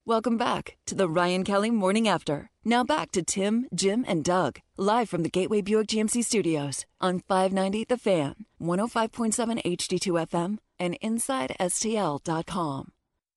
Welcome back to the Ryan Kelly Morning After. Now back to Tim, Jim, and Doug, live from the Gateway Buick GMC Studios on 590 The Fan, 105.7 HD2 FM, and InsideSTL.com.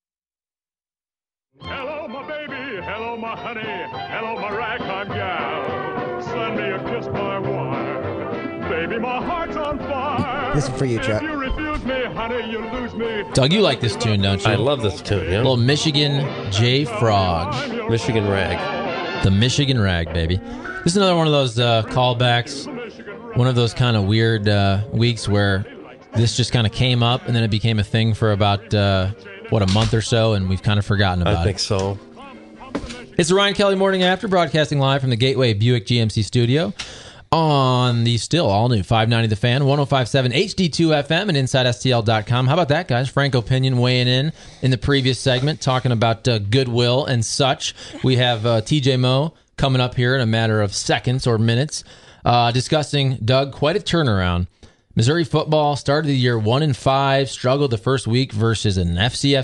Hello, my baby. Hello, my honey. Hello, my ragtime gal. Send me a kiss by wire. Baby, my heart's on fire. This is for you, Chuck. If you refuse me, honey, you lose me. Doug, you like this tune, don't you? I love this tune, yeah. Little Michigan J. Frog. Michigan Rag. The Michigan Rag, baby. This is another one of those callbacks. One of those kind of weird weeks where this just kind of came up and then it became a thing for about, a month or so, and we've kind of forgotten about it. I think so. It's the Ryan Kelly Morning After, broadcasting live from the Gateway Buick GMC studio on the still all-new 590 The Fan, 105.7 HD2 FM, and InsideSTL.com. How about that, guys? Frank Opinion weighing in the previous segment, talking about goodwill and such. We have TJ Moe coming up here in a matter of seconds or minutes, discussing, Doug, quite a turnaround. Missouri football started the year 1-5, struggled the first week versus an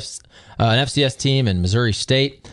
FCS team in Missouri State.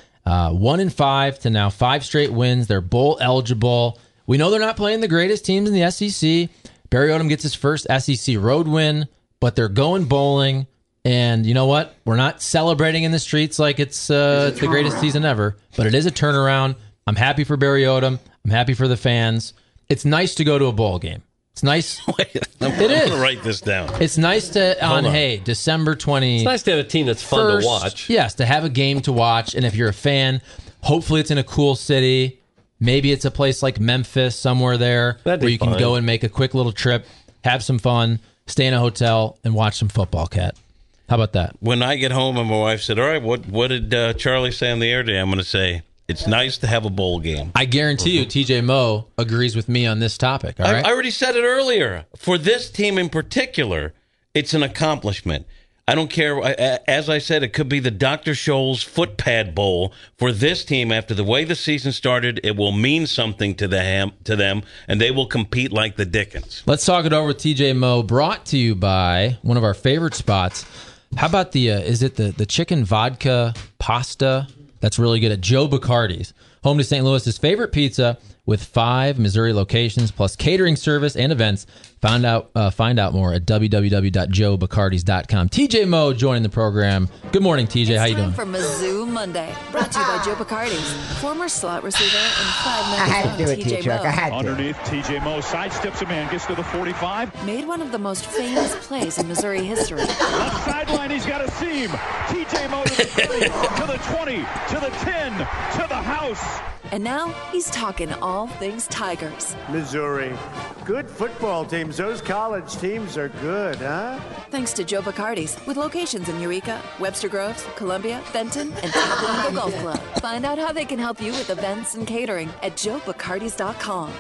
1-5 to now 5 straight wins. They're bowl eligible. We know they're not playing the greatest teams in the SEC. Barry Odom gets his first SEC road win, but they're going bowling. And you know what? We're not celebrating in the streets like it's the greatest season ever, but it is a turnaround. I'm happy for Barry Odom. I'm happy for the fans. It's nice to go to a bowl game. It's nice. I'm going to write this down. It's nice to, December 20. It's nice to have a team that's fun to watch. Yes, to have a game to watch. And if you're a fan, hopefully it's in a cool city. Maybe it's a place like Memphis, somewhere there, where you can go and make a quick little trip, have some fun, stay in a hotel, and watch some football, Cat. How about that? When I get home and my wife said, all right, what did Charlie say on the air today? I'm going to say, it's nice to have a bowl game. I guarantee you TJ Moe agrees with me on this topic, all right? I already said it earlier. For this team in particular, it's an accomplishment. I don't care. As I said, it could be the Dr. Scholl's Footpad Bowl. For this team, after the way the season started, it will mean something to them, and they will compete like the Dickens. Let's talk it over with TJ Moe, brought to you by one of our favorite spots. How about is it the chicken vodka pasta? That's really good at Joe Bacardi's, home to St. Louis's favorite pizza with 5 Missouri locations plus catering service and events. Find out more at www.joebacardis.com. TJ Moe joining the program. Good morning, TJ. How you doing? For Mizzou Monday, brought to you by Joe Bacardi's, former slot receiver and 5 minutes. I had to do it to you, Chuck. I had to. Underneath, TJ Moe sidesteps a man, gets to the 45. Made one of the most famous plays in Missouri history. Left sideline, he's got a seam. TJ Moe to the 30, to the 20, to the 10, to the house. And now he's talking all things Tigers. Missouri. Good football teams. Those college teams are good, huh? Thanks to Joe Bacardi's, with locations in Eureka, Webster Groves, Columbia, Benton, and Tapalongo Golf Club. Find out how they can help you with events and catering at joebacardis.com.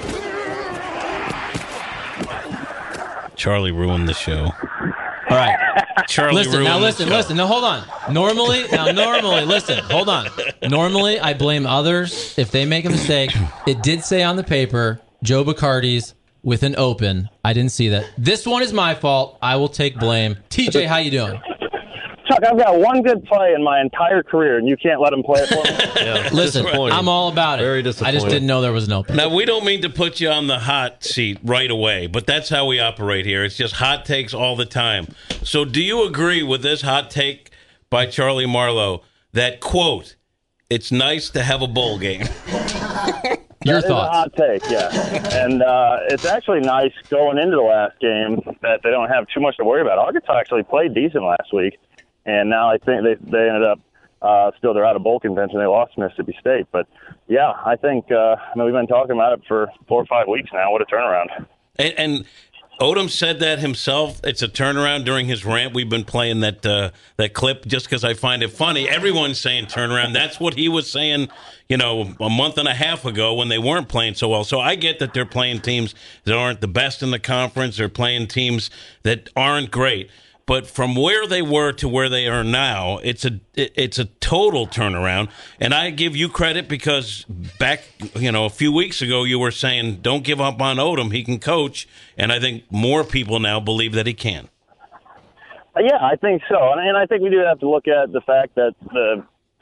Charlie ruined the show. All right. Charlie listen. No, hold on. Normally, listen, hold on. Normally, I blame others if they make a mistake. It did say on the paper, Joe Bacardi's with an open. I didn't see that. This one is my fault. I will take blame. TJ, how you doing? Chuck, I've got one good play in my entire career, and you can't let him play it for me? Yeah, listen, I'm all about it. Very I disappointing. just didn't know there was an open. Now, we don't mean to put you on the hot seat right away, but that's how we operate here. It's just hot takes all the time. So do you agree with this hot take by Charlie Marlowe that, quote, it's nice to have a bowl game? Your That thoughts? is a hot take, yeah. And it's actually nice going into the last game that they don't have too much to worry about. Arkansas actually played decent last week, and now I think they ended up still they're out of bowl contention. They lost to Mississippi State. But, yeah, I think we've been talking about it for 4 or 5 weeks now. What a turnaround. And Odom said that himself. It's a turnaround during his rant. We've been playing that clip just because I find it funny. Everyone's saying turnaround. That's what he was saying, a month and a half ago when they weren't playing so well. So I get that they're playing teams that aren't the best in the conference. They're playing teams that aren't great. But from where they were to where they are now, it's a total turnaround. And I give you credit because back, a few weeks ago, you were saying, don't give up on Odom. He can coach. And I think more people now believe that he can. Yeah, I think so. And I think we do have to look at the fact that the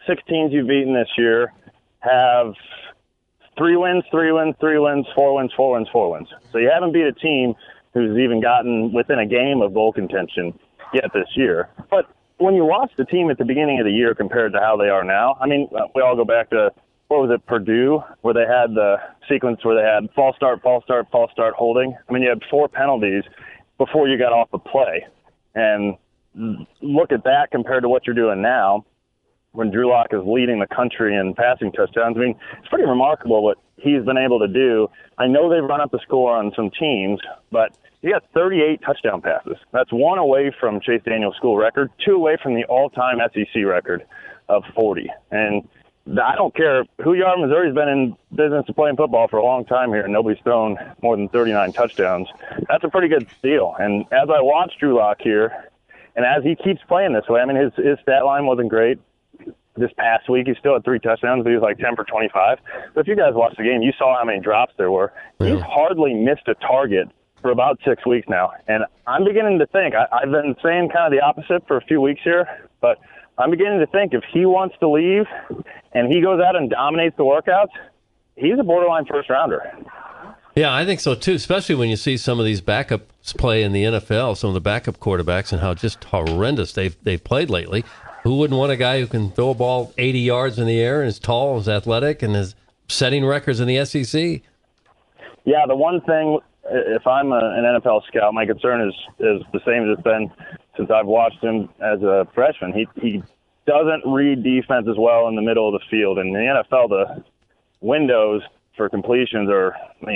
6 teams you've beaten this year have 3 wins, 3 wins, 3 wins, 4 wins, 4 wins, 4 wins. So you haven't beat a team who's even gotten within a game of bowl contention yet this year. But when you watch the team at the beginning of the year compared to how they are now, I mean, we all go back to, what was it, Purdue, where they had the sequence where they had false start, holding. I mean, you had 4 penalties before you got off the play. And look at that compared to what you're doing now when Drew Lock is leading the country in passing touchdowns. I mean, it's pretty remarkable what he's been able to do. I know they've run up the score on some teams, but he got 38 touchdown passes. That's 1 away from Chase Daniel's school record, 2 away from the all-time SEC record of 40. And I don't care who you are. Missouri's been in business of playing football for a long time here, and nobody's thrown more than 39 touchdowns. That's a pretty good deal. And as I watch Drew Lock here, and as he keeps playing this way, I mean, his stat line wasn't great. This past week, he still had 3 touchdowns, but he was like 10 for 25. But if you guys watched the game, you saw how many drops there were. Yeah. He's hardly missed a target for about 6 weeks now. And I'm beginning to think, I've been saying kind of the opposite for a few weeks here, but I'm beginning to think if he wants to leave and he goes out and dominates the workouts, he's a borderline first-rounder. Yeah, I think so, too, especially when you see some of these backups play in the NFL, some of the backup quarterbacks, and how just horrendous they've played lately. Who wouldn't want a guy who can throw a ball 80 yards in the air and is tall, is athletic, and is setting records in the SEC? Yeah, the one thing, if I'm an NFL scout, my concern is the same as it's been since I've watched him as a freshman. He doesn't read defense as well in the middle of the field. In the NFL, the windows for completions are,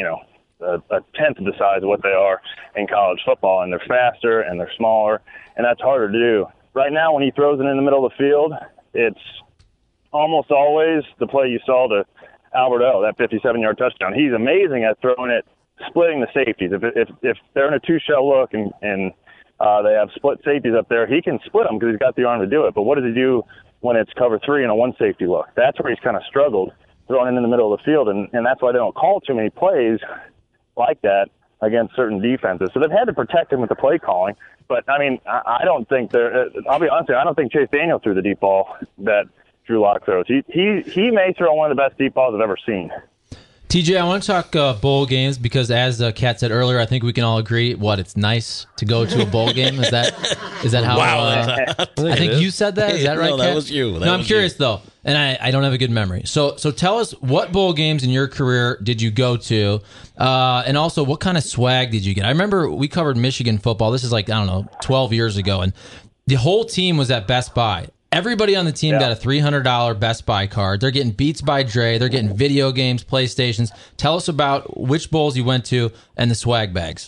a tenth of the size of what they are in college football, and they're faster and they're smaller, and that's harder to do. Right now, when he throws it in the middle of the field, it's almost always the play you saw to Albert O, that 57-yard touchdown. He's amazing at throwing it, splitting the safeties. If they're in a two-shell look and they have split safeties up there, he can split them because he's got the arm to do it. But what does he do when it's cover 3 and a one-safety look? That's where he's kind of struggled, throwing it in the middle of the field, and that's why they don't call too many plays like that against certain defenses. So they've had to protect him with the play calling. But, I mean, I don't think I'll be honest, I don't think Chase Daniel threw the deep ball that Drew Lock throws. He may throw one of the best deep balls I've ever seen. TJ, I want to talk bowl games because, as Kat said earlier, I think we can all agree, it's nice to go to a bowl game. Is that how? Wow. I think you said that. Is that right, No, Kat? that was you. I'm curious, though, and I don't have a good memory. So tell us, what bowl games in your career did you go to? And also, what kind of swag did you get? I remember we covered Michigan football. This is 12 years ago, and the whole team was at Best Buy. Everybody on the team got a $300 Best Buy card. They're getting Beats by Dre. They're getting video games, PlayStations. Tell us about which bowls you went to and the swag bags.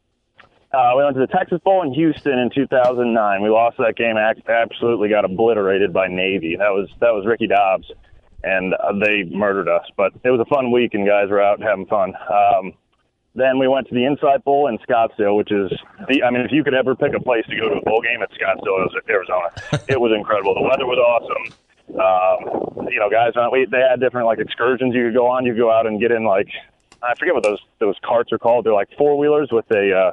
We went to the Texas Bowl in Houston in 2009. We lost that game. Absolutely got obliterated by Navy. That was Ricky Dobbs, and they murdered us. But it was a fun week, and guys were out having fun. Then we went to the Insight Bowl in Scottsdale, which is if you could ever pick a place to go to a bowl game, it's Scottsdale, Arizona. It was incredible. The weather was awesome. Guys, they had different excursions you could go on. You could go out and get in I forget what those carts are called. They're like 4-wheelers with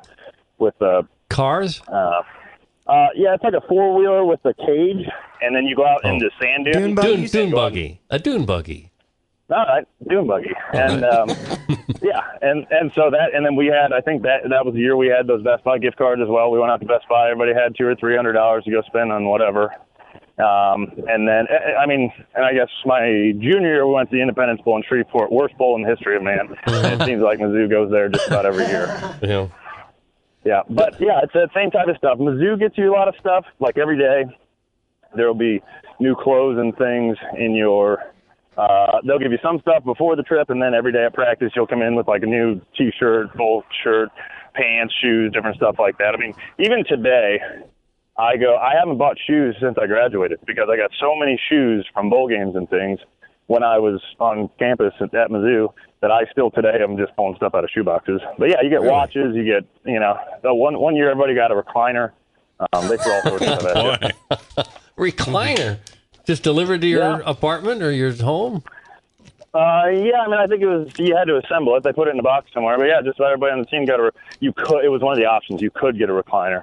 cars. It's like a 4-wheeler with a cage, and then you go out into sand dunes. Dune buggy. A dune buggy. All right, dune buggy, and and so that, and then we had, I think that was the year we had those Best Buy gift cards as well. We went out to Best Buy. Everybody had $200 or $300 to go spend on whatever. And then, and I guess my junior year we went to the Independence Bowl in Shreveport, worst bowl in the history of man. It seems like Mizzou goes there just about every year. Yeah, but it's the same type of stuff. Mizzou gets you a lot of stuff. Like every day, there will be new clothes and things in your. They'll give you some stuff before the trip, and then every day at practice, you'll come in with a new T-shirt, full shirt, pants, shoes, different stuff like that. Even today, I haven't bought shoes since I graduated because I got so many shoes from bowl games and things when I was on campus at Mizzou that I still today am just pulling stuff out of shoe boxes. But you get watches, you get, one year everybody got a recliner. They throw all sorts of stuff at you. Recliner? Just delivered to your apartment or your home? I think it was, you had to assemble it. They put it in a box somewhere. But just about everybody on the team it was one of the options. You could get a recliner.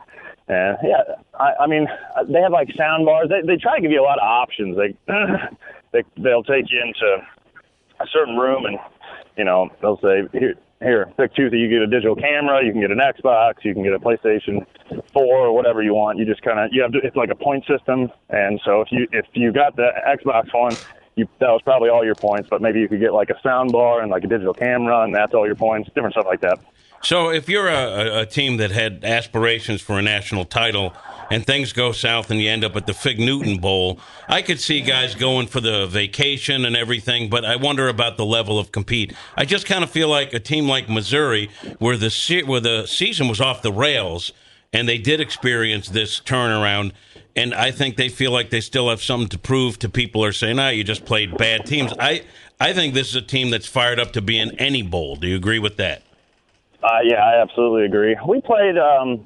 And I mean, they have like sound bars. They try to give you a lot of options. They'll take you into a certain room and, they'll say, here, pick two. You get a digital camera, you can get an Xbox, you can get a PlayStation 4 or whatever you want. You just it's like a point system. And so if you got the Xbox one, that was probably all your points, but maybe you could get like a sound bar and like a digital camera, and that's all your points, different stuff like that. So if you're a team that had aspirations for a national title and things go south and you end up at the Fig Newton Bowl, I could see guys going for the vacation and everything, but I wonder about the level of compete. I just kind of feel like a team like Missouri, where the season was off the rails, and they did experience this turnaround, and I think they feel like they still have something to prove to people who are saying, you just played bad teams. I think this is a team that's fired up to be in any bowl. Do you agree with that? Yeah, I absolutely agree. We played,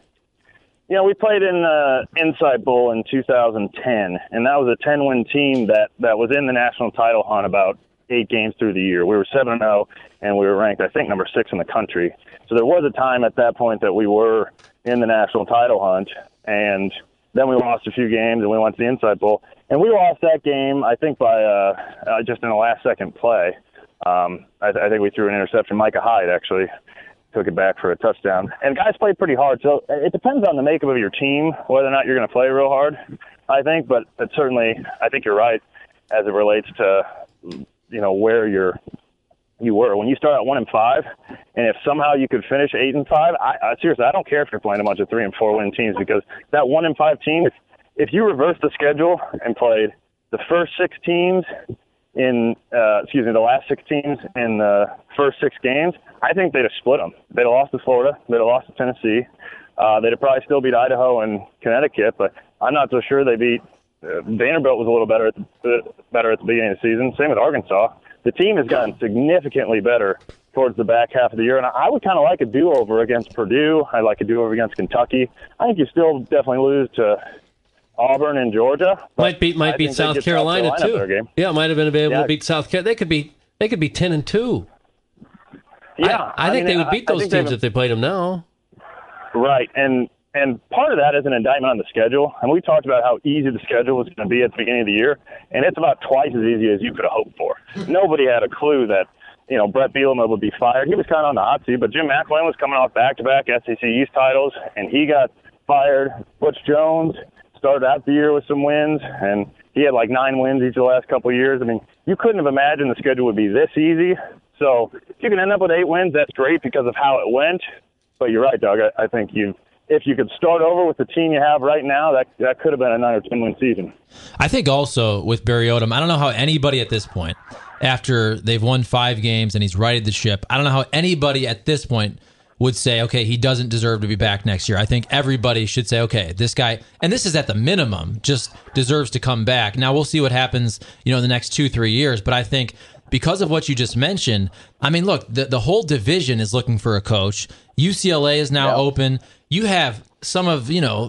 we played in the Insight Bowl in 2010, and that was a 10-win team that was in the national title hunt about 8 games through the year. We were 7-0, and we were ranked, I think, number 6 in the country. So there was a time at that point that we were in the national title hunt, and then we lost a few games, and we went to the Insight Bowl. And we lost that game, I think, by just in the last-second play. I think we threw an interception. Micah Hyde, actually, took it back for a touchdown. And guys played pretty hard. So it depends on the makeup of your team, whether or not you're going to play real hard, I think. But certainly, I think you're right as it relates to, where you were. When you start at 1-5, and if somehow you could finish 8-5, I seriously, I don't care if you're playing a bunch of 3- and 4-win teams, because that 1-5 team, if you reverse the schedule and played the first 6 teams the last 6 teams in the first 6 games, I think they'd have split them. They'd have lost to Florida. They'd have lost to Tennessee. They'd have probably still beat Idaho and Connecticut, but I'm not so sure they beat Vanderbilt was a little better at the beginning of the season. Same with Arkansas. The team has gotten significantly better towards the back half of the year, and I would kind of like a do-over against Purdue. I'd like a do-over against Kentucky. I think you still definitely lose to Auburn and Georgia. Might beat South Carolina too. Yeah, might have been able to beat South Carolina. They could be 10-2. Yeah, I think they would beat those teams if they played them now. Right, and part of that is an indictment on the schedule. And we talked about how easy the schedule was going to be at the beginning of the year, and it's about twice as easy as you could have hoped for. Nobody had a clue that Brett Bielema would be fired. He was kind of on the hot seat, but Jim McElwain was coming off back-to-back SEC East titles, and he got fired. Butch Jones started out the year with some wins, and he had like 9 wins each of the last couple of years. I mean, you couldn't have imagined the schedule would be this easy. So if you can end up with 8 wins, that's great because of how it went. But you're right, Doug. I think if you could start over with the team you have right now, that could have been a 9 or 10 win season. I think also with Barry Odom, I don't know how anybody at this point, after they've won 5 games and he's righted the ship, I don't know how anybody at this point would say, okay, he doesn't deserve to be back next year. I think everybody should say, okay, this guy, and this is at the minimum, just deserves to come back. Now we'll see what happens, in the next 2-3 years. But I think because of what you just mentioned, I mean, look, the whole division is looking for a coach. UCLA is now open. You have some of,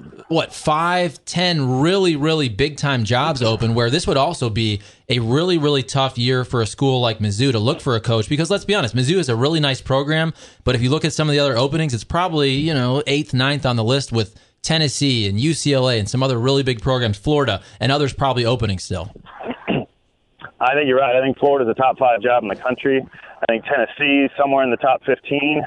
5, 10 really, really big-time jobs open, where this would also be a really, really tough year for a school like Mizzou to look for a coach. Because let's be honest, Mizzou is a really nice program, but if you look at some of the other openings, it's probably, 8th, 9th on the list, with Tennessee and UCLA and some other really big programs, Florida, and others probably opening still. I think you're right. I think Florida's a top 5 job in the country. I think Tennessee is somewhere in the top 15.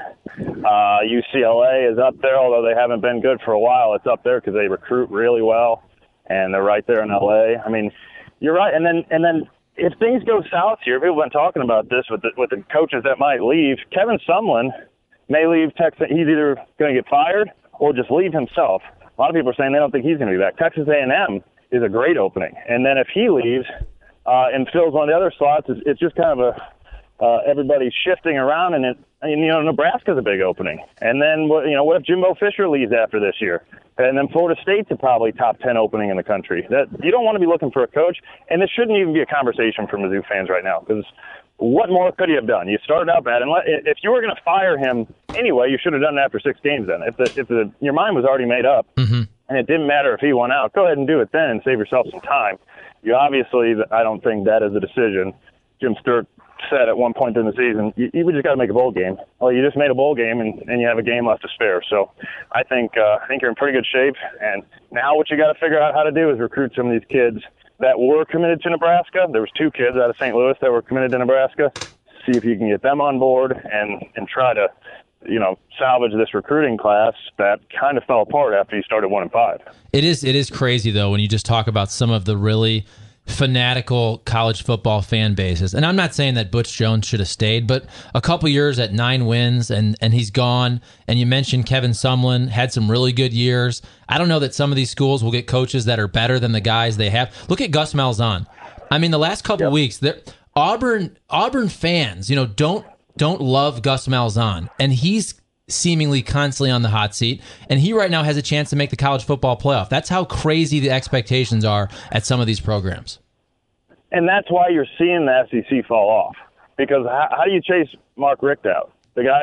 UCLA is up there, although they haven't been good for a while. It's up there because they recruit really well, and they're right there in LA. I mean, you're right. And then if things go south here, people have been talking about this with the coaches that might leave. Kevin Sumlin may leave Texas. He's either going to get fired or just leave himself. A lot of people are saying they don't think he's going to be back. Texas A&M is a great opening, and then if he leaves and fills one of the other slots, it's just kind of everybody shifting around, and Nebraska's a big opening. And then what if Jimbo Fisher leaves after this year? And then Florida State's a probably top 10 opening in the country. That you don't want to be looking for a coach, and this shouldn't even be a conversation for Mizzou fans right now, because what more could he have done? You started out bad, and if you were going to fire him anyway, you should have done it after 6 games. Then, if your mind was already made up, and it didn't matter if he went out, go ahead and do it then and save yourself some time. You obviously, I don't think that is a decision Jim Sturt said at one point during the season, you just got to make a bowl game. Well, you just made a bowl game, and you have a game left to spare. So I think you're in pretty good shape. And now what you got to figure out how to do is recruit some of these kids that were committed to Nebraska. There was 2 kids out of St. Louis that were committed to Nebraska. See if you can get them on board and try to, salvage this recruiting class that kind of fell apart after you started 1-5. It is crazy though when you just talk about some of the really fanatical college football fan bases. And I'm not saying that Butch Jones should have stayed, but a couple years at 9 wins and he's gone. And you mentioned Kevin Sumlin had some really good years. I don't know that some of these schools will get coaches that are better than the guys they have. Look at Gus Malzahn. I mean, the last couple weeks, Auburn fans, don't love Gus Malzahn, and he's seemingly constantly on the hot seat, and he right now has a chance to make the college football playoff. That's how crazy the expectations are at some of these programs. And that's why you're seeing the SEC fall off. Because how do you chase Mark Richt out? The guy,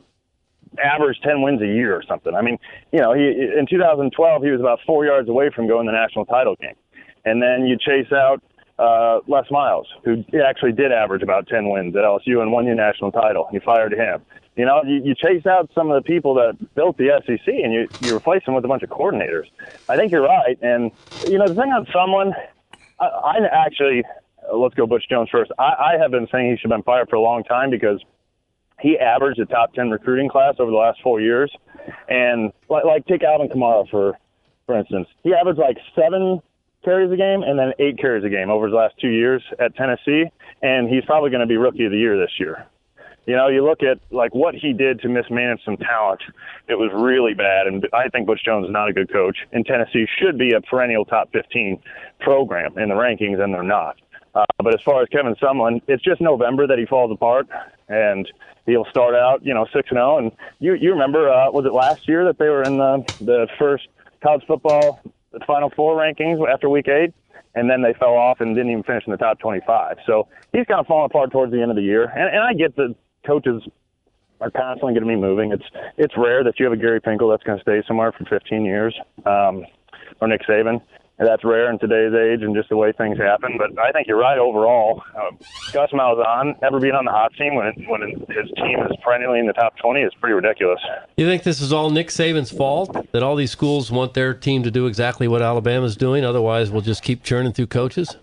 averaged 10 wins a year or something. I mean, he in 2012, he was about 4 yards away from going to the national title game. And then you chase out Les Miles, who actually did average about 10 wins at LSU and won your national title. You fired him. You chase out some of the people that built the SEC and you replace them with a bunch of coordinators. I think you're right. And, the thing on Sumlin, I actually, let's go Butch Jones first. I have been saying he should have been fired for a long time because he averaged a top 10 recruiting class over the last 4 years. And take Alvin Kamara, for instance. He averaged 7 carries a game and then 8 carries a game over his last 2 years at Tennessee. And he's probably going to be Rookie of the Year this year. You look at what he did to mismanage some talent. It was really bad, and I think Butch Jones is not a good coach. And Tennessee should be a perennial top 15 program in the rankings, and they're not. But as far as Kevin Sumlin, it's just November that he falls apart, and he'll start out, 6-0. And you remember, was it last year that they were in the first college football Final Four rankings after Week 8? And then they fell off and didn't even finish in the top 25. So he's kind of falling apart towards the end of the year. And I get that coaches are constantly going to be moving. It's rare that you have a Gary Pinkel that's going to stay somewhere for 15 years, or Nick Saban. And that's rare in today's age and just the way things happen. But I think you're right overall. Gus Malzahn ever being on the hot seat when his team is perennially in the top 20 is pretty ridiculous. You think this is all Nick Saban's fault? That all these schools want their team to do exactly what Alabama's doing? Otherwise, we'll just keep churning through coaches?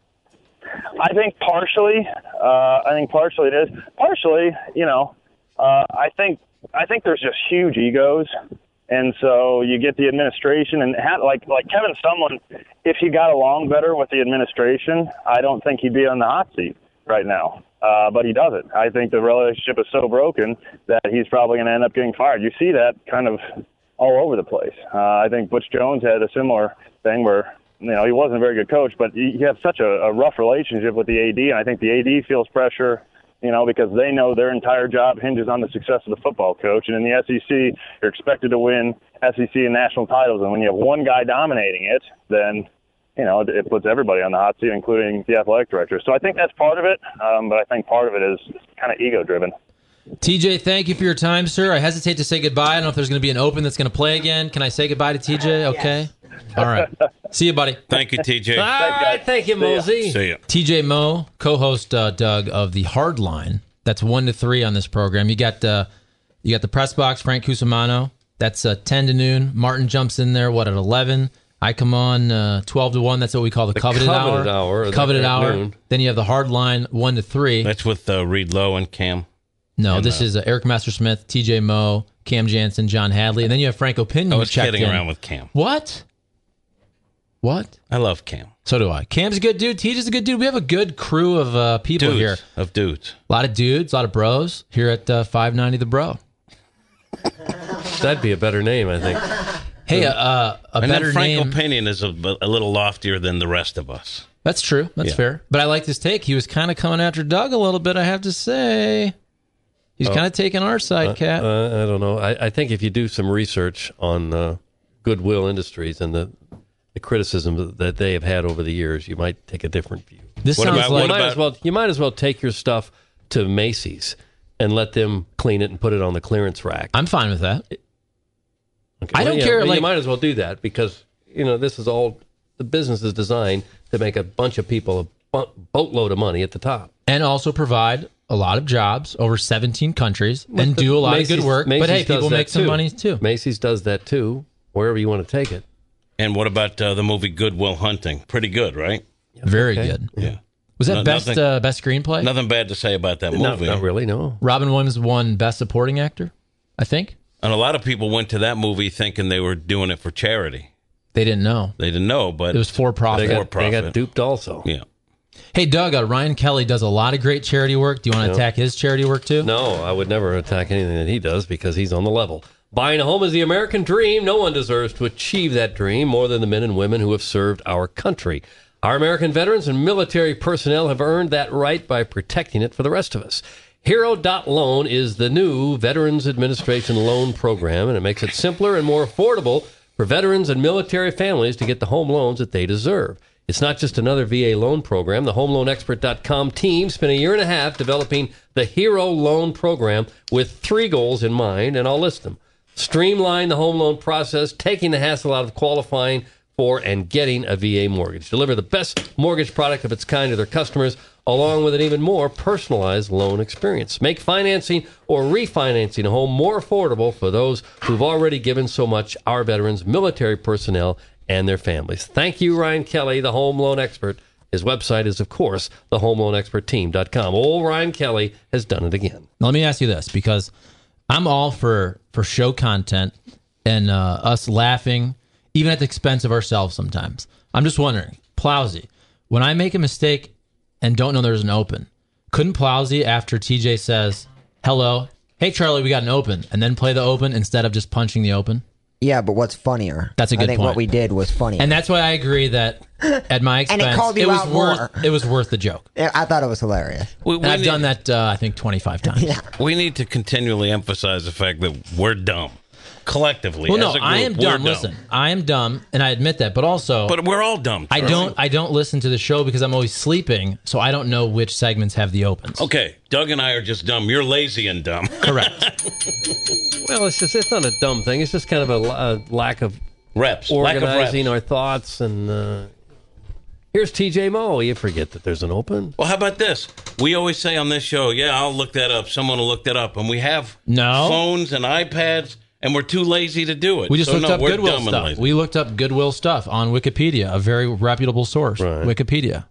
I think partially. It is. Partially, I think there's just huge egos. And so you get the administration and like Kevin Sumlin, if he got along better with the administration, I don't think he'd be on the hot seat right now. But he doesn't. I think the relationship is so broken that he's probably going to end up getting fired. You see that kind of all over the place. I think Butch Jones had a similar thing where, he wasn't a very good coach, but he had such a rough relationship with the AD. And I think the AD feels pressure, because they know their entire job hinges on the success of the football coach. And in the SEC, you're expected to win SEC and national titles. And when you have one guy dominating it, then, it puts everybody on the hot seat, including the athletic director. So I think that's part of it. But I think part of it is kind of ego-driven. TJ, thank you for your time, sir. I hesitate to say goodbye. I don't know if there's going to be an open that's going to play again. Can I say goodbye to TJ? Okay. Yes. All right. See you, buddy. Thank you, TJ. All right. Thank you, Mosey. See ya. TJ Moe, co-host Doug of the Hard Line. That's 1 to 3 on this program. You got the press box, Frank Cusimano. That's 10 to noon. Martin jumps in there, at 11? I come on 12 to 1. That's what we call the coveted hour. Coveted hour. Noon. Then you have the Hard Line, 1 to 3. That's with Reed Lowe and Cam. No, this is Eric Messersmith, TJ Moe, Cam Jansen, John Hadley, and then you have Frank Opinion. I was kidding around with Cam. What? I love Cam. So do I. Cam's a good dude. TJ's a good dude. We have a good crew of people here. Of dudes. A lot of dudes, a lot of bros here at 590 The Bro. That'd be a better name, I think. Hey, a better Frank name. Opinion is a little loftier than the rest of us. That's true. That's fair. But I like this take. He was kind of coming after Doug a little bit, I have to say. He's kind of taking our side, Cat. I don't know. I think if you do some research on Goodwill Industries and the criticism that they have had over the years, you might take a different view. You might as well take your stuff to Macy's and let them clean it and put it on the clearance rack. I'm fine with that. Okay. I don't care. You might as well do that because this is all the business is designed to make a bunch of people boatload of money at the top. And also provide a lot of jobs over 17 countries and do a lot of good work. But hey, people make some money too. Macy's does that too, wherever you want to take it. And what about the movie Good Will Hunting? Pretty good, right? Very good. Yeah. Was that best screenplay? Nothing bad to say about that movie. Not really, no. Robin Williams won Best Supporting Actor, I think. And a lot of people went to that movie thinking they were doing it for charity. They didn't know. They didn't know, but it was for profit. They got duped also. Yeah. Hey, Doug, Ryan Kelly does a lot of great charity work. Do you want to attack his charity work too? No, I would never attack anything that he does because he's on the level. Buying a home is the American dream. No one deserves to achieve that dream more than the men and women who have served our country. Our American veterans and military personnel have earned that right by protecting it for the rest of us. Hero.loan is the new Veterans Administration loan program, and it makes it simpler and more affordable for veterans and military families to get the home loans that they deserve. It's not just another VA loan program. The HomeLoanExpert.com team spent a year and a half developing the Hero Loan Program with 3 goals in mind, and I'll list them. Streamline the home loan process, taking the hassle out of qualifying for and getting a VA mortgage. Deliver the best mortgage product of its kind to their customers, along with an even more personalized loan experience. Make financing or refinancing a home more affordable for those who've already given so much, our veterans, military personnel, and their families. Thank you, Ryan Kelly, the home loan expert. His website is, of course, thehomeloanexpertteam.com. Old Ryan Kelly has done it again. Now, let me ask you this, because I'm all for show content and us laughing, even at the expense of ourselves sometimes. I'm just wondering, Plowsy, when I make a mistake and don't know there's an open, couldn't Plowsy, after TJ says, hello, hey, Charlie, we got an open, and then play the open instead of just punching the open? Yeah, but what's funnier? That's a good point. I think what we did was funny. And that's why I agree that at my expense, and it called you out more. It was worth the joke. I thought it was hilarious. I've done that, I think, 25 times. Yeah. We need to continually emphasize the fact that we're dumb. Collectively, well, no, as a group, I am dumb. Listen, I am dumb, and I admit that. But also, we're all dumb. Charlie. I don't listen to the show because I'm always sleeping, so I don't know which segments have the opens. Okay, Doug and I are just dumb. You're lazy and dumb. Correct. Well, it's not a dumb thing. It's just kind of a lack of reps, organizing our thoughts. And here's TJ Moe. You forget that there's an open. Well, how about this? We always say on this show, yeah, I'll look that up. Someone will look that up, and we have phones and iPads. And we're too lazy to do it. We just looked up Goodwill stuff. We looked up Goodwill stuff on Wikipedia, a very reputable source. Right. Wikipedia.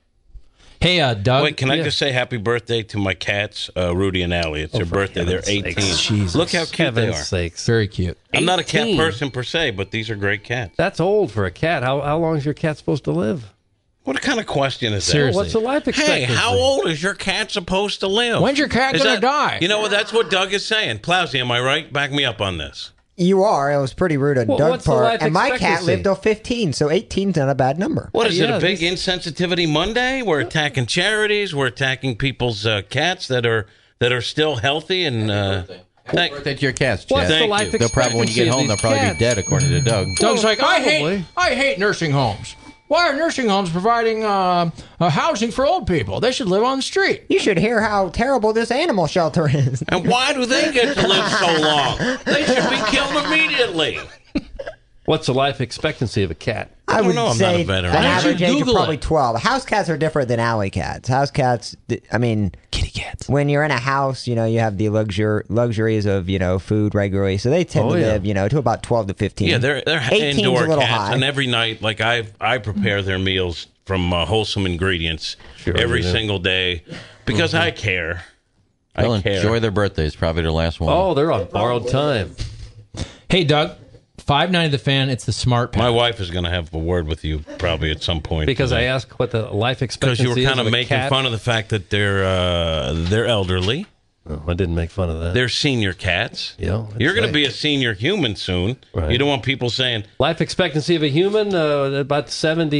Hey, Doug. Wait, can I just say happy birthday to my cats, Rudy and Allie? It's their birthday. They're 18. Jesus. Look how cute they are. Sakes. Very cute. I'm not a cat person per se, but these are great cats. That's old for a cat. How long is your cat supposed to live? What kind of question is that? Seriously. What's the life expectancy? Hey, how old is your cat supposed to live? When's your cat going to die? You know what? That's what Doug is saying. Plowsy, am I right? Back me up on this. You are. It was pretty rude on Doug's part. And my cat expectancy? lived till 15, so 18's not a bad number. What is it, a big insensitivity Monday? We're attacking charities. We're attacking people's cats that are still healthy. And Happy birthday to your cats, Chad. What's the life expectancy? They'll probably, when you get home, they'll probably be dead, according to Doug. Doug's like, I hate nursing homes. Why are nursing homes providing housing for old people? They should live on the street. You should hear how terrible this animal shelter is. And why do they get to live so long? They should be killed immediately. What's the life expectancy of a cat? I would know. I'm say not a veteran. the average age Google is probably it? 12. House cats are different than alley cats. House cats, I mean, Kitty cats. when you're in a house, you have the luxuries of, food regularly. So they tend to live, to about 12 to 15. Yeah, they're 18's indoor a little cats, high. and every night, like I prepare their meals from wholesome ingredients every single day because I care. They'll I care. enjoy their birthdays, probably their last one. Oh, they're on borrowed time. Hey, Doug. 590 The Fan, it's the smart pack. My wife is going to have a word with you probably at some point. Because today. I asked what the life expectancy Because you were kind is of a making cat. fun of the fact that they're elderly. No, I didn't make fun of that. They're senior cats. Yeah, that's You're going right. to be a senior human soon. Right. You don't want people saying... Life expectancy of a human, about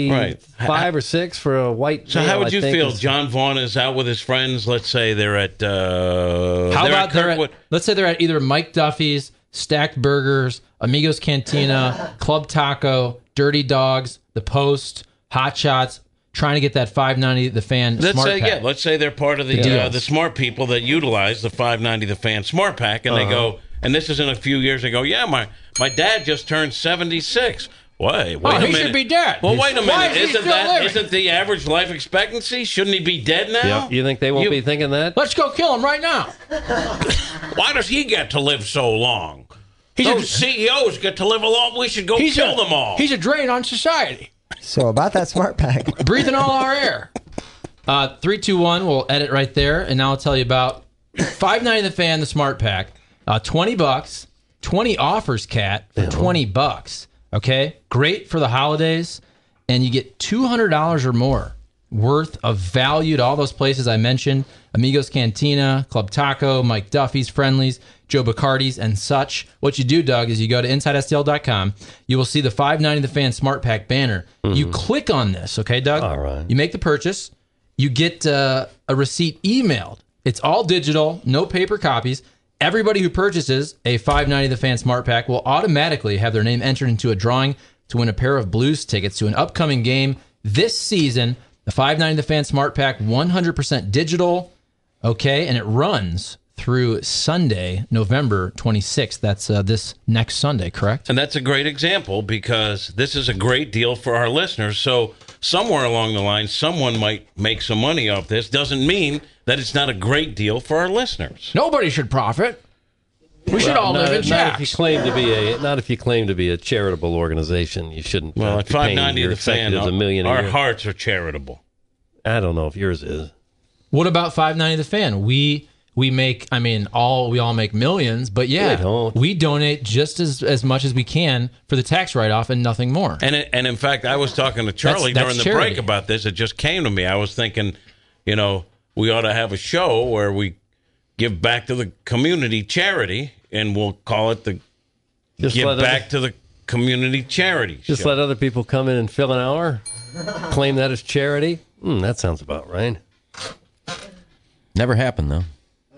75 or 6 for a white So male, how would I you think feel? is- John Vaughn is out with his friends. Let's say they're at... How about let's say they're at either Mike Duffy's, Stacked Burgers, Amigos Cantina, Club Taco, Dirty Dogs, The Post, Hot Shots, trying to get that 590 The Fan smart pack. Let's say they're part of the smart people that utilize the 590 The Fan smart pack, and they go, and this is in a few years ago, yeah, my dad just turned 76. Wait a he minute. should be dead. Well, wait a Why minute. is he still living? Isn't the average life expectancy? Shouldn't he be dead now? Yeah. You think they won't be thinking that? Let's go kill him right now. Why does he get to live so long? Those CEOs get to live a long. We should go kill them all. He's a drain on society. So about that smart pack. Breathing all our air. 3, 2, 1. We'll edit right there, and now I'll tell you about $5.90 the fan, the smart pack. $20, 20 offers, Cat, for $20. Okay, great for the holidays, and you get $200 or more worth of value to all those places I mentioned: Amigos Cantina, Club Taco, Mike Duffy's, Friendly's, Joe Bacardi's, and such. What you do, Doug, is you go to InsideSTL.com. You will see the $5.90 the fan smart pack banner. You click on this, okay, Doug? All right. You make the purchase. You get a receipt emailed. It's all digital, no paper copies. Everybody who purchases a $5.90 the fan smart pack will automatically have their name entered into a drawing to win a pair of Blues tickets to an upcoming game this season. The $5.90 the fan smart pack, 100% digital, okay, and it runs through Sunday, November 26th. That's this next Sunday, correct? And that's a great example because this is a great deal for our listeners. So somewhere along the line, someone might make some money off this. Doesn't mean that it's not a great deal for our listeners. Nobody should profit. We should all live in Not shacks. if you claim to be a charitable organization. You shouldn't. Well, at be paying $5.90 your the fan, executives $1 million a our year. hearts are charitable. I don't know if yours is. What about $5.90 the fan? We make, we all make millions, but we donate just as much as we can for the tax write-off and nothing more. And in fact, I was talking to Charlie That's during the charity. break about this. It just came to me. I was thinking, we ought to have a show where we give back to the community charity, and we'll call it the Give Back to the Community Charity Just show. let other people come in and fill an hour, claim that as charity. That sounds about right. Never happened, though.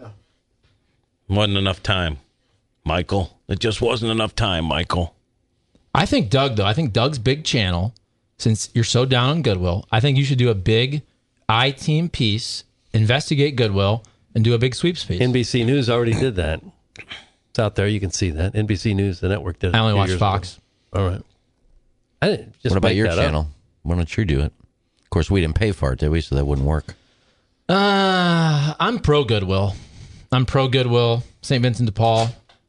Wasn't enough time, Michael. It just wasn't enough time, Michael. I think Doug's big channel, since you're so down on Goodwill, I think you should do a big I-Team piece, investigate Goodwill, and do a big sweeps piece. NBC News already did that. It's out there. You can see that. NBC News, the network, did it. I only a few watch years Fox. ago. All right. I didn't just What about make your that up. channel? Why don't you do it? Of course, we didn't pay for it, did we? So that wouldn't work. I'm pro Goodwill. St. Vincent de Paul,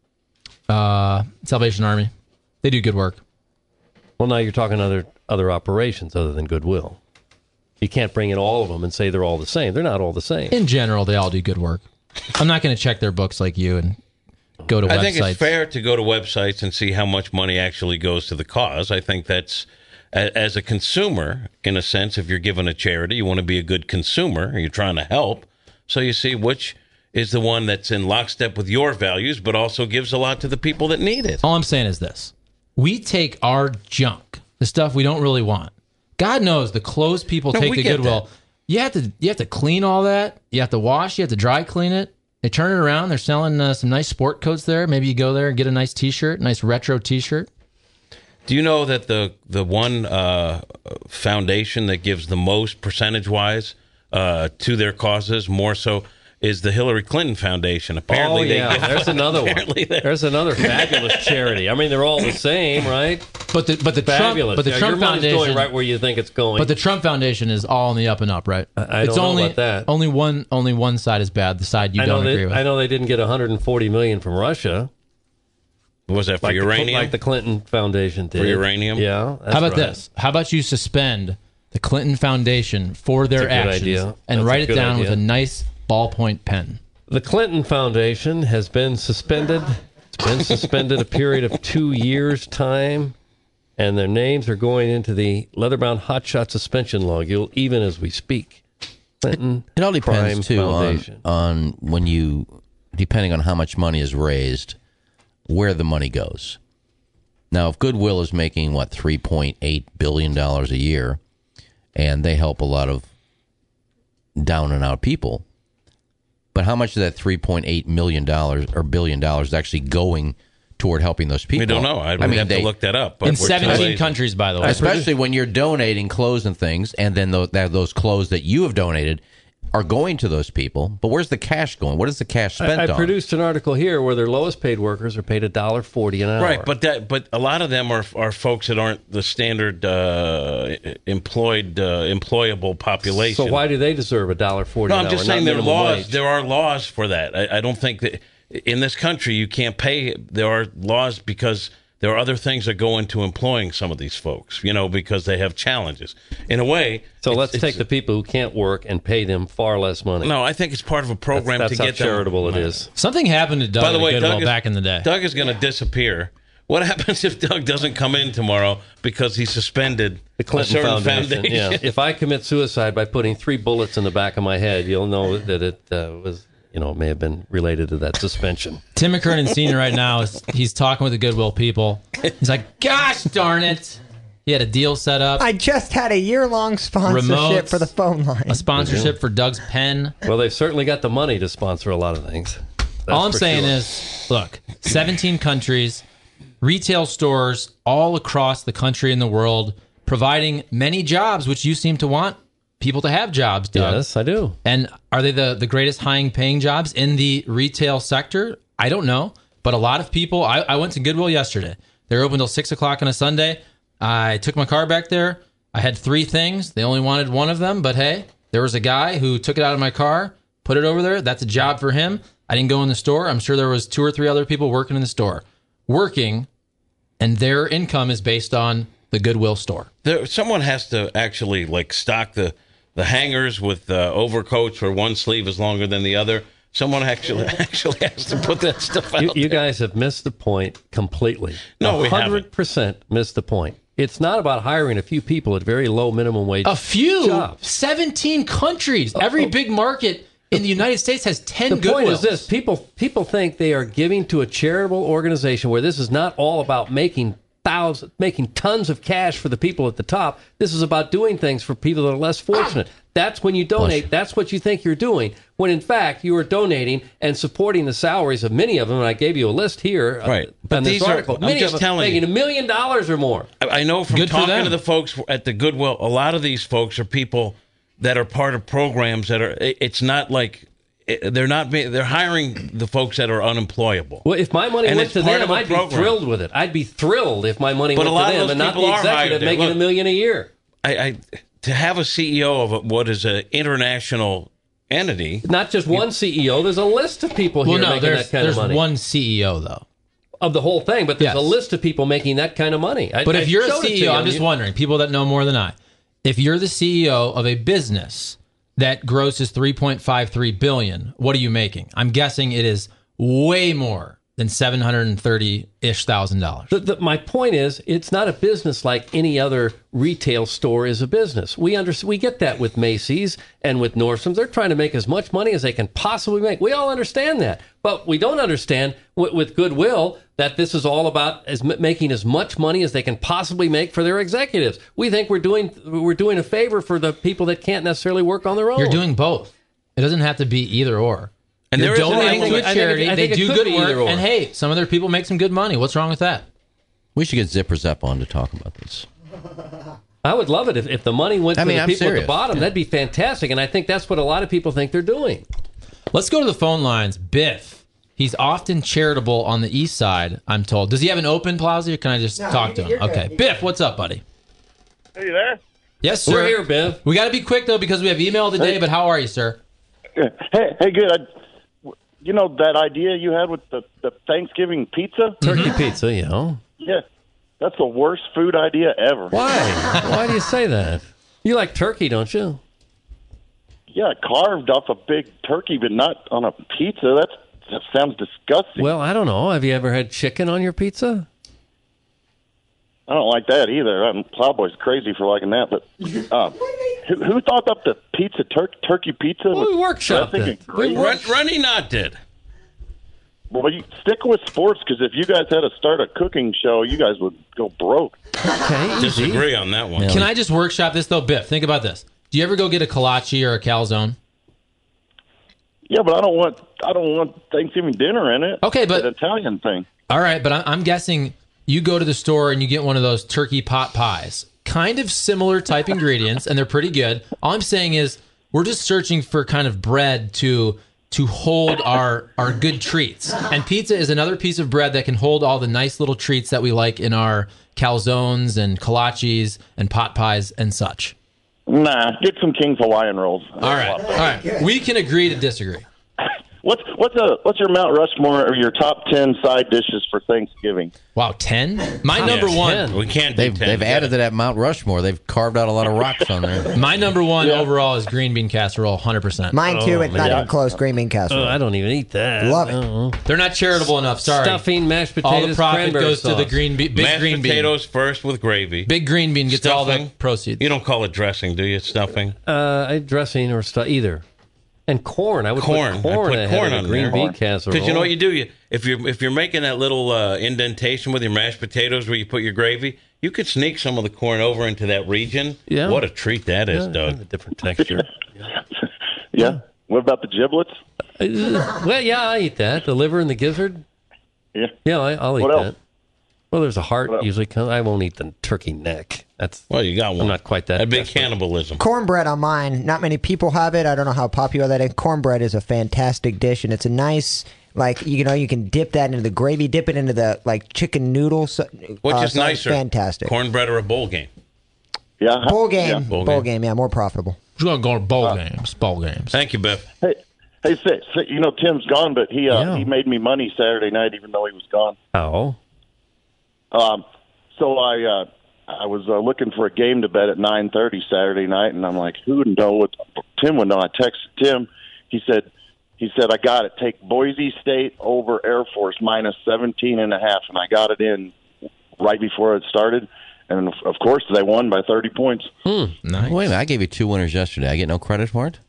Salvation Army. They do good work. Well, now you're talking other operations other than Goodwill. You can't bring in all of them and say they're all the same. They're not all the same. In general, they all do good work. I'm not going to check their books like you and go to websites. I think it's fair to go to websites and see how much money actually goes to the cause. I think that's, as a consumer, in a sense, if you're given a charity, you want to be a good consumer. You're trying to help. So you see which is the one that's in lockstep with your values, but also gives a lot to the people that need it. All I'm saying is this. We take our junk, the stuff we don't really want. God knows the clothes people take to Goodwill. You have to clean all that. You have to wash. You have to dry clean it. They turn it around. They're selling some nice sport coats there. Maybe you go there and get a nice T-shirt, nice retro T-shirt. Do you know that the one foundation that gives the most percentage-wise to their causes, more so, is the Hillary Clinton Foundation? Apparently, there's another one. There's another fabulous charity. I mean, they're all the same, right? But the fabulous. Trump your money's Foundation going right where you think it's going. But the Trump Foundation is all on the up and up, right? I don't know about that. Only one side is bad. The side you don't agree with. I know they didn't get $140 million from Russia. Was that for uranium? Like the Clinton Foundation did. For uranium? Yeah. How about this? How about you suspend the Clinton Foundation for their actions and write it down with a nice ballpoint pen? The Clinton Foundation has been suspended. It's been suspended a period of 2 years' time, and their names are going into the leather-bound hotshot suspension log, even as we speak. Clinton It all depends, too, Foundation. on when you, depending on how much money is raised, where the money goes. Now, if Goodwill is making, $3.8 billion a year, and they help a lot of down-and-out people, but how much of that $3.8 million or billion dollars is actually going toward helping those people? We don't know. I mean, have to look that up. But in we're 17 countries, by the way. Especially when you're donating clothes and things, and then those clothes that you have donated are going to those people, but where's the cash going? What is the cash spent on? I produced an article here where their lowest paid workers are paid $1.40 an hour. Right, but a lot of them are folks that aren't the standard employable population. So why do they deserve $1.40 No, an hour? I'm just saying there are laws. Wage? There are laws for that. I don't think that in this country you can't pay. There are laws because there are other things that go into employing some of these folks, because they have challenges. In a way. So let's take the people who can't work and pay them far less money. No, I think it's part of a program that's to get them. That's how charitable it is. Something happened to Doug. By the way, Goodwill back in the day. Doug is going to disappear. What happens if Doug doesn't come in tomorrow because he suspended the Clinton a certain Foundation? Yeah. If I commit suicide by putting 3 bullets in the back of my head, you'll know that it was. It may have been related to that suspension. Tim McKernan Sr. right now, he's talking with the Goodwill people. He's like, gosh darn it. He had a deal set up. I just had a year-long sponsorship Remotes, for the phone line. A sponsorship for Doug's pen. Well, they've certainly got the money to sponsor a lot of things. All I'm saying is, look, 17 countries, retail stores all across the country and the world, providing many jobs, which you seem to want people to have jobs, Doug. Yes, I do. And are they the greatest high-paying jobs in the retail sector? I don't know. But a lot of people, I went to Goodwill yesterday. They're open till 6 o'clock on a Sunday. I took my car back there. I had 3 things. They only wanted one of them. But hey, there was a guy who took it out of my car, put it over there. That's a job for him. I didn't go in the store. I'm sure there was 2 or 3 other people working in the store. Working, and their income is based on the Goodwill store. Someone has to actually stock the hangers with overcoats where one sleeve is longer than the other. Someone actually has to put that stuff out. You guys have missed the point completely. No, we haven't. 100% missed the point. It's not about hiring a few people at very low minimum wage jobs. 17 countries. Every big market in the United States has 10 Goodwills. The point is this. People think they are giving to a charitable organization where this is not all about making tons of cash for the people at the top. This is about doing things for people that are less fortunate. That's when you donate. That's what you think you're doing. When in fact you are donating and supporting the salaries of many of them. And I gave you a list here. Right. But these article. Many of them making $1 million or more. I know from talking to the folks at the Goodwill, a lot of these folks are people that are part of programs that are. It's not like. They're hiring the folks that are unemployable. Well, if my money went to them, I'd be thrilled with it. I'd be thrilled if my money went to them and not the executive making $1 million a year. To have a CEO of what is an international entity. Not just one CEO. There's a list of people here making that kind of money. There's one CEO, though. Of the whole thing, but there's a list of people making that kind of money. But if you're a CEO, I'm just wondering, people that know more than I, if you're the CEO of a business that grosses $3.53 billion, what are you making? I'm guessing it is way more than $730,000-ish. My point is, it's not a business like any other retail store is a business. We get that with Macy's and with Nordstrom's. They're trying to make as much money as they can possibly make. We all understand that. But we don't understand with Goodwill that this is all about making as much money as they can possibly make for their executives. We think we're doing a favor for the people that can't necessarily work on their own. You're doing both. It doesn't have to be either or. And they're donating to a charity. They do good work. And hey, some of their people make some good money. What's wrong with that? We should get Zippers Up on to talk about this. I would love it if the money went to the people at the bottom. That'd be fantastic. And I think that's what a lot of people think they're doing. Let's go to the phone lines. Biff. He's often charitable on the east side, I'm told. Does he have an open, Plowsy, or can I just talk to him? Okay. Good. Biff, what's up, buddy? Are you there? Yes, sir. We're here, Biff. We got to be quick, though, because we have email today, but how are you, sir? Hey, good. You know that idea you had with the Thanksgiving pizza? Turkey pizza, Yeah. That's the worst food idea ever. Why? Why do you say that? You like turkey, don't you? Yeah, carved off a big turkey, but not on a pizza. That sounds disgusting. Well, I don't know. Have you ever had chicken on your pizza? I don't like that either. Plowboy's crazy for liking that. But who thought up the pizza, turkey pizza? Well, we workshopped it. Runny Knot did. Well, you stick with sports, because if you guys had to start a cooking show, you guys would go broke. Okay, disagree on that one. Can I just workshop this, though, Biff? Think about this. Do you ever go get a kolache or a calzone? Yeah, but I don't want Thanksgiving dinner in it. Okay, but an Italian thing. All right, but I'm guessing you go to the store and you get one of those turkey pot pies. Kind of similar type ingredients, and they're pretty good. All I'm saying is We're just searching for kind of bread to hold our good treats. And pizza is another piece of bread that can hold all the nice little treats that we like in our calzones and kolaches and pot pies and such. Nah, get some King's Hawaiian rolls. All right. We can agree to disagree. What's your Mount Rushmore or your top 10 side dishes for Thanksgiving? Wow, 10? My number one. We can't. They've added to that Mount Rushmore. They've carved out a lot of rocks on there. My number one overall is green bean casserole, 100%. Mine too. It's not even close. Green bean casserole. I don't even eat that. Love it. They're not charitable enough. Sorry. Stuffing, mashed potatoes, all the profit cranberry goes sauce. to the green bean. Big Mashed green potatoes first with gravy. Big green bean gets all the proceeds. You don't call it dressing, do you? Stuffing. Dressing or either. And corn. I would put corn ahead of the green bean casserole. Because you know what you do? If you're making that little indentation with your mashed potatoes where you put your gravy, you could sneak some of the corn over into that region. Yeah. What a treat that is, Doug. A different texture. Yeah. What about the giblets? Well, yeah, I eat that. The liver and the gizzard. Yeah. Yeah, I'll eat What else? that. Well, there's a heart usually comes. I won't eat the turkey neck. You got one. I'm not quite that. That'd be desperate. cannibalism. Cornbread on mine. Not many people have it. I don't know how popular that is. Cornbread is a fantastic dish, and it's a nice, you can dip that into the gravy, dip it into the chicken noodles. Which is nicer? Fantastic. Cornbread or a bowl game? Yeah. Bowl game. Yeah. Bowl game. Yeah, more profitable. We're going to go to bowl games. Bowl games. Thank you, Biff. Hey, Tim's gone, but he made me money Saturday night, even though he was gone. Oh. So I was looking for a game to bet at 9:30 Saturday night, and I'm like, who would know what Tim would know? I texted Tim. He said, I got it. Take Boise State over Air Force minus 17.5, and I got it in right before it started. And of course, they won by 30 points. Nice. Wait a minute, I gave you 2 winners yesterday. I get no credit for it?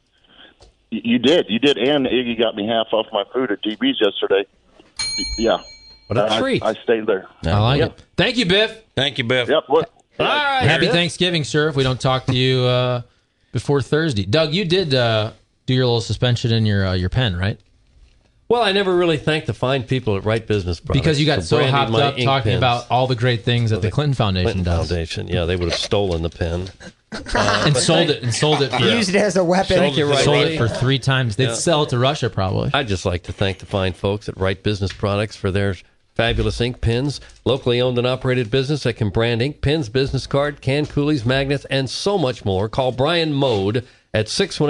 You did, and Iggy got me half off my food at DB's yesterday. Yeah. What a treat. I stayed there. I like it. Thank you, Biff. Thank you, Biff. Yep. All right. Happy Thanksgiving, sir, if we don't talk to you before Thursday. Doug, you did do your little suspension in your pen, right? Well, I never really thanked the fine people at Right Business Products. Because you got for so branding hopped my up ink talking pens. about all the great things that the Clinton Foundation does. Yeah, they would have stolen the pen. And sold it. For, Used it as a weapon. Sold it for 3 times. They'd sell it to Russia, probably. I'd just like to thank the fine folks at Right Business Products for their fabulous ink pens. Locally owned and operated business that can brand ink pens, business card, can coolies, magnets, and so much more. Call Brian Mode at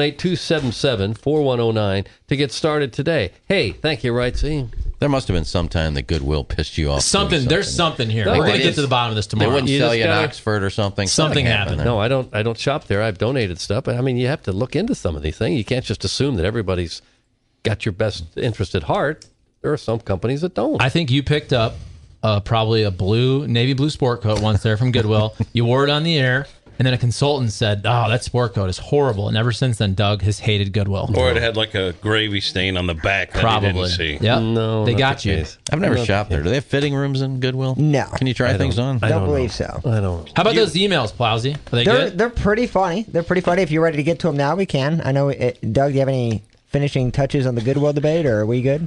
618-277-4109 to get started today. Hey, thank you, Right C. There must have been some time that Goodwill pissed you off. There's something here. We're going to get to the bottom of this tomorrow. They wouldn't sell you in Oxford or something. Something happened. No, I don't shop there. I've donated stuff. But I mean, you have to look into some of these things. You can't just assume that everybody's got your best interest at heart. There are some companies that don't. I think you picked up probably a navy blue sport coat once there from Goodwill. You wore it on the air, and then a consultant said, "Oh, that sport coat is horrible." And ever since then, Doug has hated Goodwill. Or it had like a gravy stain on the back that Probably. he didn't see. Yeah, No, they not got the you. case. I've never shopped there. Do they have fitting rooms in Goodwill? No. Can you try things on? I don't believe so. I don't. How about those emails, Plowsy? Are they good? They're pretty funny. If you're ready to get to them now, we can. I know, Doug, do you have any finishing touches on the Goodwill debate, or are we good?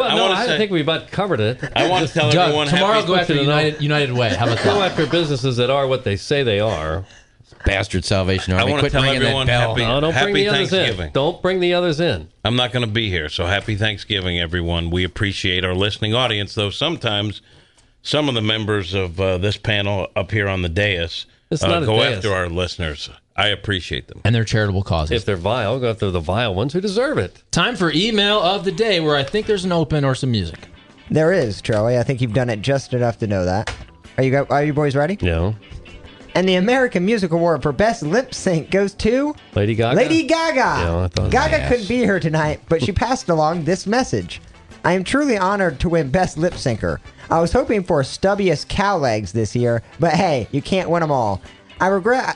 I think we about covered it. I want to tell Doug, everyone tomorrow happy go after United Way. How about Go that? after businesses that are what they say they are. Bastard Salvation Army. I want to Quit tell ringing that everyone bell. happy, No, don't bring happy the others Thanksgiving. in. Don't bring the others in. I'm not going to be here, so happy Thanksgiving, everyone. We appreciate our listening audience, though sometimes some of the members of this panel up here on the dais It's not a go dais. after our listeners. I appreciate them. And their charitable causes. If they're vile, go after the vile ones who deserve it. Time for email of the day, where I think there's an open or some music. There is, Charlie. I think you've done it just enough to know that. Are you boys ready? No. And the American Music Award for Best Lip Sync goes to Lady Gaga? Lady Gaga. Yeah, I thought- Gaga Yes. couldn't be here tonight, but she passed along this message. I am truly honored to win Best Lip Syncer. I was hoping for stubbiest cow legs this year, but hey, you can't win them all. I regret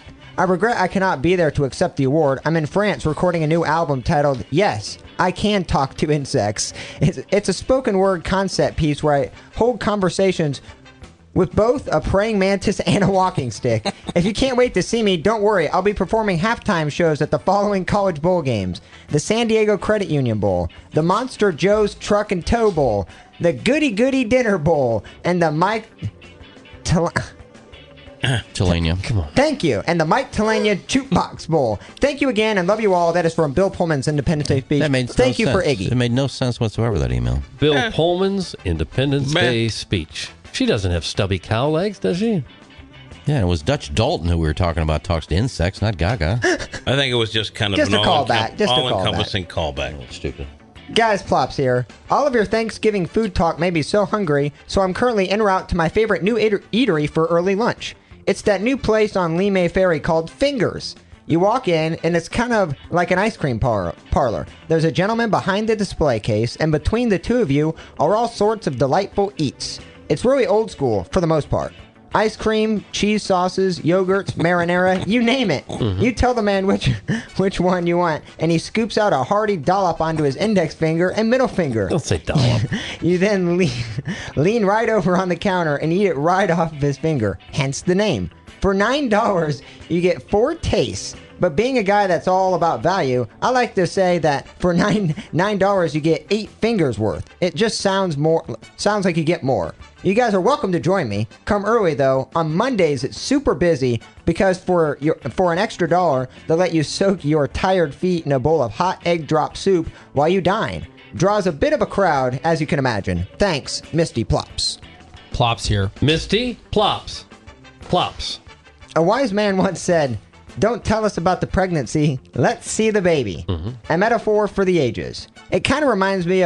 I cannot be there to accept the award. I'm in France recording a new album titled Yes, I Can Talk to Insects. It's a spoken word concept piece where I hold conversations with both a praying mantis and a walking stick. If you can't wait to see me, don't worry. I'll be performing halftime shows at the following college bowl games: the San Diego Credit Union Bowl, the Monster Joe's Truck and Tow Bowl, the Goody Goody Dinner Bowl, and the Mike Tilania. Come on. Thank you. And the Mike Telania Jukebox Bowl. Thank you again and love you all. That is from Bill Pullman's Independence Day speech. That made Thank no you for sense. Iggy. It made no sense whatsoever, that email. Bill Pullman's Independence Day speech. She doesn't have stubby cow legs, does she? Yeah, it was Dutch Dalton who we were talking about talks to insects, not Gaga. I think it was just kind of Just an a callback. Just a all-encompassing callback. Stupid. Guys, Plops here. All of your Thanksgiving food talk made me so hungry, so I'm currently en route to my favorite new eatery for early lunch. It's that new place on Lee May Ferry called Fingers. You walk in, and it's kind of like an ice cream parlor. There's a gentleman behind the display case, and between the two of you are all sorts of delightful eats. It's really old school, for the most part. Ice cream, cheese sauces, yogurts, marinara, you name it. You tell the man which one you want, and he scoops out a hearty dollop onto his index finger and middle finger. Don't say dollop. You then lean right over on the counter and eat it right off of his finger, hence the name. For $9, you get 4 tastes. But being a guy that's all about value, I like to say that for $9 you get 8 fingers worth. It just sounds like you get more. You guys are welcome to join me. Come early though. On Mondays it's super busy because for an extra $1 they'll let you soak your tired feet in a bowl of hot egg drop soup while you dine. Draws a bit of a crowd, as you can imagine. Thanks, Misty Plops. Plops here. Misty Plops. Plops. A wise man once said, "Don't tell us about the pregnancy. Let's see the baby." A metaphor for the ages. It kind of reminds me of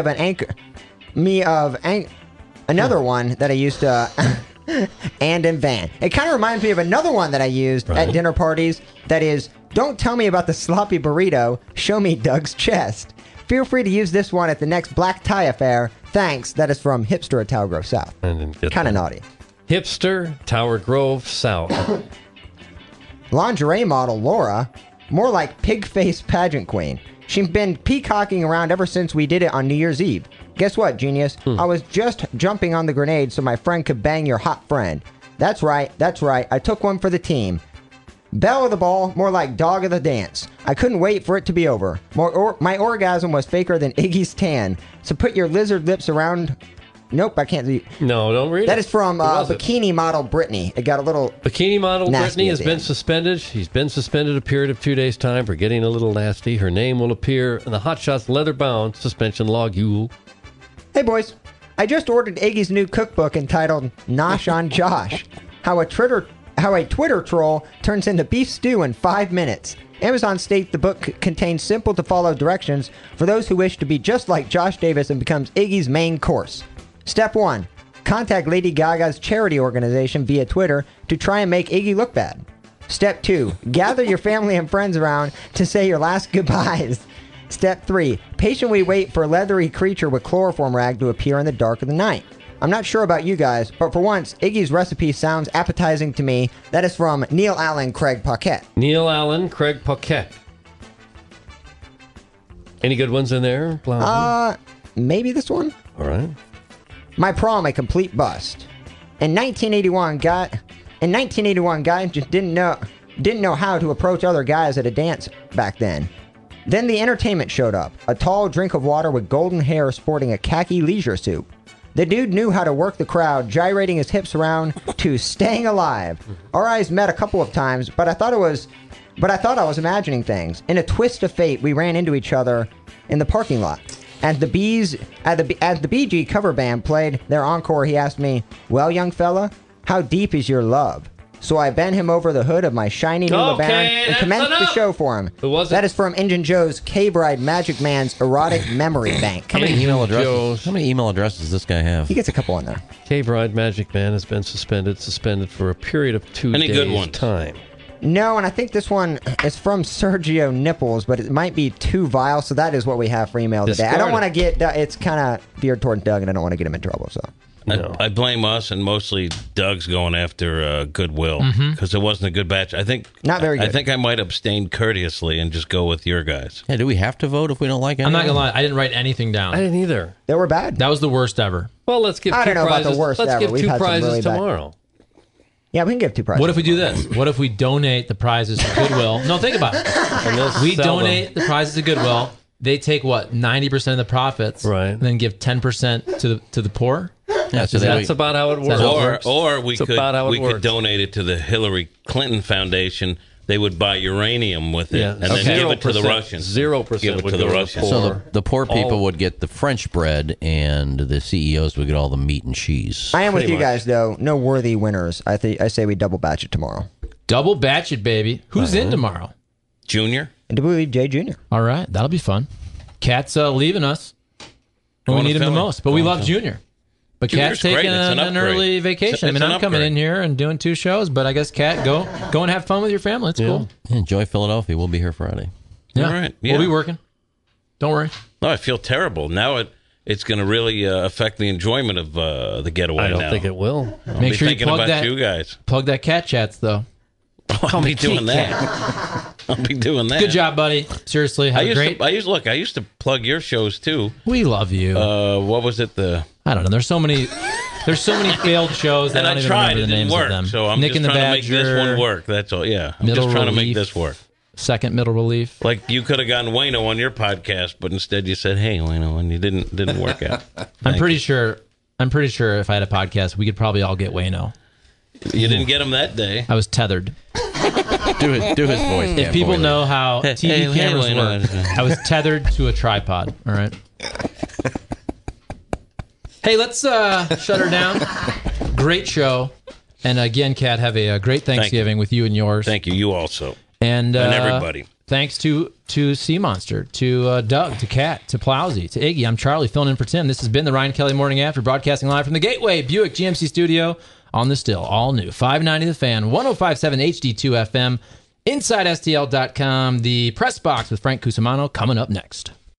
another one that I used to and in van. It kind of reminds me of another one that I used at dinner parties. That is, don't tell me about the sloppy burrito. Show me Doug's chest. Feel free to use this one at the next black tie affair. Thanks. That is from Hipster at Tower Grove South. Kind of naughty. Hipster, Tower Grove South. Lingerie model Laura, more like pig-faced pageant queen. She's been peacocking around ever since we did it on New Year's Eve. Guess what, genius? I was just jumping on the grenade so my friend could bang your hot friend. That's right. I took one for the team. Belle of the ball, more like dog of the dance. I couldn't wait for it to be over. My orgasm was faker than Iggy's tan. So put your lizard lips around... Nope, I can't do. No, don't read it. That is from bikini model Brittany. It got a little Bikini model nasty Brittany has been suspended. She's been suspended a period of 2 days' time for getting a little nasty. Her name will appear in the Hot Shots leather-bound suspension log. Hey, boys. I just ordered Iggy's new cookbook entitled Nosh on Josh. How a Twitter troll turns into beef stew in 5 minutes. Amazon states the book contains simple-to-follow directions for those who wish to be just like Josh Davis and becomes Iggy's main course. Step 1. Contact Lady Gaga's charity organization via Twitter to try and make Iggy look bad. Step 2. Gather your family and friends around to say your last goodbyes. Step 3. Patiently wait for a leathery creature with chloroform rag to appear in the dark of the night. I'm not sure about you guys, but for once, Iggy's recipe sounds appetizing to me. That is from Neil Allen Craig Paquette. Neil Allen Craig Paquette. Any good ones in there? Maybe this one? All right. My prom, a complete bust. In 1981, guys just didn't know how to approach other guys at a dance back then. Then the entertainment showed up. A tall drink of water with golden hair sporting a khaki leisure suit. The dude knew how to work the crowd, gyrating his hips around to Staying Alive. Our eyes met a couple of times, but I thought I was imagining things. In a twist of fate, we ran into each other in the parking lot. As the Bee Gee cover band played their encore, he asked me, "Well, young fella, how deep is your love?" So I bent him over the hood of my shiny new LeBaron and commenced the show for him. Who was it? That is from Injun Joe's K-Bride Magic Man's erotic memory bank. How many email addresses does this guy have? He gets a couple on there. K-Bride Magic Man has been suspended for a period of 2 days' good ones? time. No, and I think this one is from Sergio Nipples, but it might be too vile, so that is what we have for email today. Discard I don't it. want to get... it's kind of veered toward Doug, and I don't want to get him in trouble, so... No. I blame us, and mostly Doug's going after Goodwill because it wasn't a good batch. I think Not very good. I think I might abstain courteously and just go with your guys. Yeah, do we have to vote if we don't like it? I'm not going to lie. I didn't write anything down. I didn't either. They were bad. That was the worst ever. Well, let's give I two don't know about prizes. the worst Let's ever. give We've two had some prizes really bad- tomorrow. Yeah, we can give 2 prizes. What if we do this? What if we donate the prizes to Goodwill? No, think about it. And they'll We sell donate the prizes to Goodwill. They take, 90% of the profits, Right. and then give 10% to the poor. Yeah, so That's about how it works. Or we It's about how it could works. donate it to the Hillary Clinton Foundation. They would buy uranium with it and then give it to the 0%. Russians. 0% Give it would to the go to Russians. So the poor people would get the French bread, and the CEOs would get all the meat and cheese. I am with Pretty you much. guys, though. No worthy winners. I say we double batch it tomorrow. Double batch it, baby. Who's in tomorrow? Junior? And to believe Jay Jr. All right, that'll be fun. Cat's leaving us when Going we to need him the Philly. most, but we Going love to- Junior. But Junior's Cat's taking great. It's an an upgrade. early vacation. I mean, It's an I'm coming upgrade. in here and doing 2 shows, but I guess Cat, go and have fun with your family. It's cool. Enjoy Philadelphia. We'll be here Friday. Yeah. All right. We'll be working. Don't worry. No, I feel terrible. Now it's going to really affect the enjoyment of the getaway I don't now. think it will. I'll Make be sure you thinking plug about that. you guys. Plug that Cat Chats though. I'll be doing that. I'll be doing that. Good job, buddy. Seriously, have a great. I used to plug your shows too. We love you. What was it? I don't know. There's so many failed shows that And I I don't even tried. remember It the didn't names work. of them. So I'm Nick just and the trying to make this Badger, one work. That's all. Yeah, I'm Middle just trying to make Relief. this work. Second Middle Relief. Like you could have gotten Wayno on your podcast, but instead you said, "Hey, Wayno," and you didn't work out. I'm pretty sure if I had a podcast, we could probably all get Wayno. You didn't get him that day. I was tethered. Do his voice. If people know how Hey, TV hey, cameras Wayno. work, I was tethered to a tripod. All right. Hey, let's shut her down. Great show. And again, Kat, have a great Thanksgiving with you and yours. Thank you. You also. And everybody. Thanks to Sea Monster, to Doug, to Kat, to Plowsy, to Iggy. I'm Charlie, filling in for Tim. This has been the Ryan Kelly Morning After, broadcasting live from the Gateway Buick GMC studio on the still all new 590 The Fan, 105.7 HD2 FM, InsideSTL.com, the press box with Frank Cusimano coming up next.